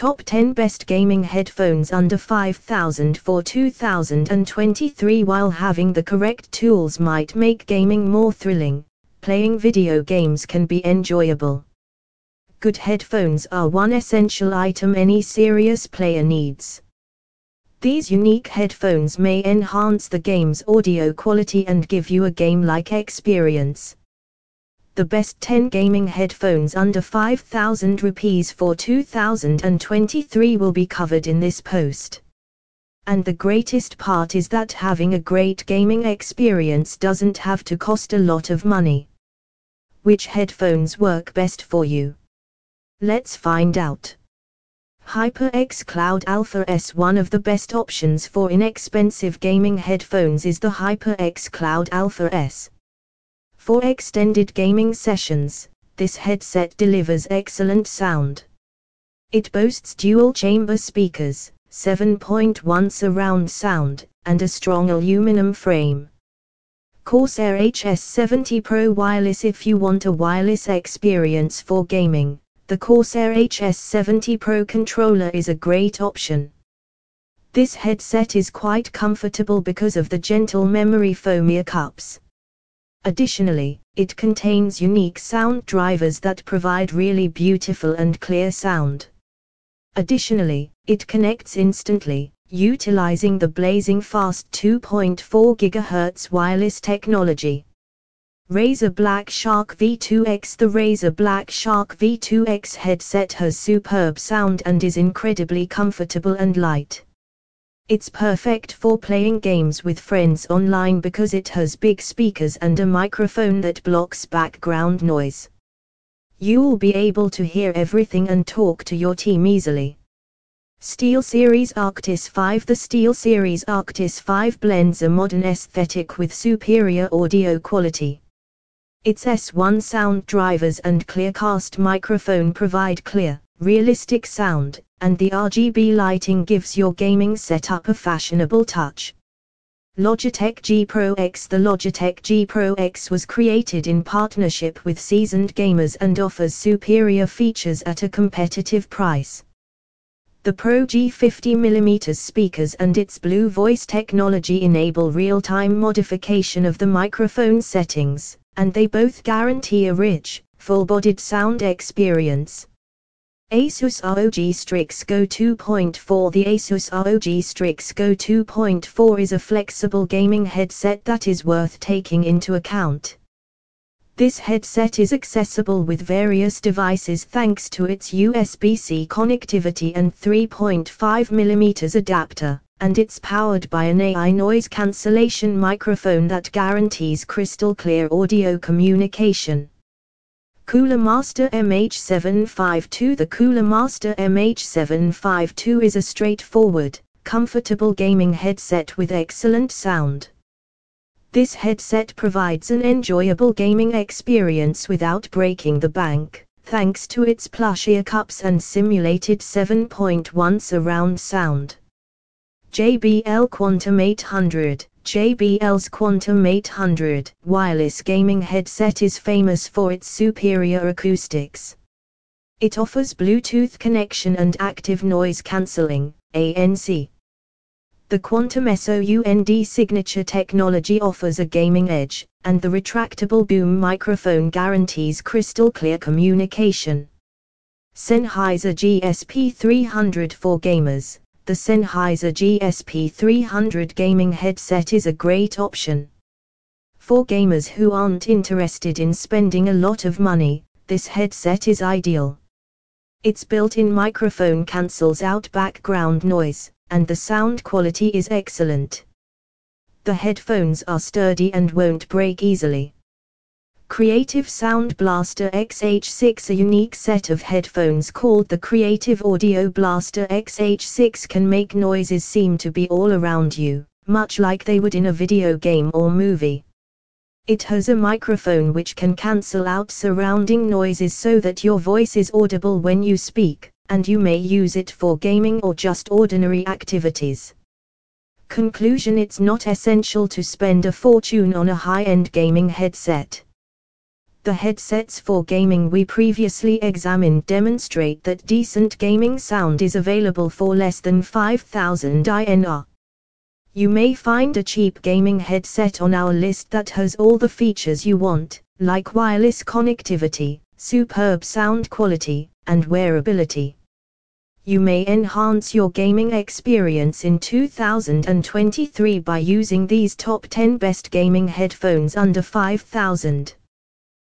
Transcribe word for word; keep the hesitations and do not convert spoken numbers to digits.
Top ten Best Gaming Headphones Under five thousand for two thousand twenty-three. While having the correct tools might make gaming more thrilling, playing video games can be enjoyable. Good headphones are one essential item any serious player needs. These unique headphones may enhance the game's audio quality and give you a game-like experience. The best ten gaming headphones under five thousand rupees for two thousand twenty-three will be covered in this post. And the greatest part is that having a great gaming experience doesn't have to cost a lot of money. Which headphones work best for you? Let's find out. HyperX Cloud Alpha S. One of the best options for inexpensive gaming headphones is the HyperX Cloud Alpha S. For extended gaming sessions, this headset delivers excellent sound. It boasts dual-chamber speakers, seven point one surround sound, and a strong aluminum frame. Corsair H S seventy Pro Wireless. If you want a wireless experience for gaming, the Corsair H S seventy Pro controller is a great option. This headset is quite comfortable because of the gentle memory foam ear cups. Additionally, it contains unique sound drivers that provide really beautiful and clear sound. Additionally, it connects instantly, utilizing the blazing fast two point four gigahertz wireless technology. Razer Black Shark V two X. The Razer Black Shark V two X headset has superb sound and is incredibly comfortable and light. It's perfect for playing games with friends online because it has big speakers and a microphone that blocks background noise. You'll be able to hear everything and talk to your team easily. SteelSeries Arctis five. The SteelSeries Arctis five blends a modern aesthetic with superior audio quality. Its S one sound drivers and Clearcast microphone provide clear, realistic sound, and the R G B lighting gives your gaming setup a fashionable touch. Logitech G Pro X. The Logitech G Pro X was created in partnership with seasoned gamers and offers superior features at a competitive price. The Pro G fifty millimeter speakers and its Blue Voice technology enable real-time modification of the microphone settings, and they both guarantee a rich, full-bodied sound experience. Asus R O G Strix Go two point four. The Asus R O G Strix Go two point four is a flexible gaming headset that is worth taking into account. This headset is accessible with various devices thanks to its U S B C connectivity and three point five millimeter adapter, and it's powered by an A I noise cancellation microphone that guarantees crystal clear audio communication. Cooler Master M H seven fifty-two. The Cooler Master M H seven fifty-two is a straightforward, comfortable gaming headset with excellent sound. This headset provides an enjoyable gaming experience without breaking the bank, thanks to its plush ear cups and simulated seven point one surround sound. J B L Quantum eight hundred. J B L's Quantum eight hundred wireless gaming headset is famous for its superior acoustics. It offers Bluetooth connection and active noise cancelling, A N C. The Quantum Sound signature technology offers a gaming edge, and the retractable boom microphone guarantees crystal clear communication. Sennheiser G S P three hundred for gamers. The Sennheiser G S P three hundred gaming headset is a great option. For gamers who aren't interested in spending a lot of money, this headset is ideal. Its built-in microphone cancels out background noise, and the sound quality is excellent. The headphones are sturdy and won't break easily. Creative Sound Blaster X H six. A unique set of headphones called the Creative Audio Blaster X H six can make noises seem to be all around you, much like they would in a video game or movie. It has a microphone which can cancel out surrounding noises so that your voice is audible when you speak, and you may use it for gaming or just ordinary activities. Conclusion: it's not essential to spend a fortune on a high-end gaming headset. The headsets for gaming we previously examined demonstrate that decent gaming sound is available for less than five thousand I N R. You may find a cheap gaming headset on our list that has all the features you want, like wireless connectivity, superb sound quality, and wearability. You may enhance your gaming experience in two thousand twenty-three by using these top ten best gaming headphones under five thousand.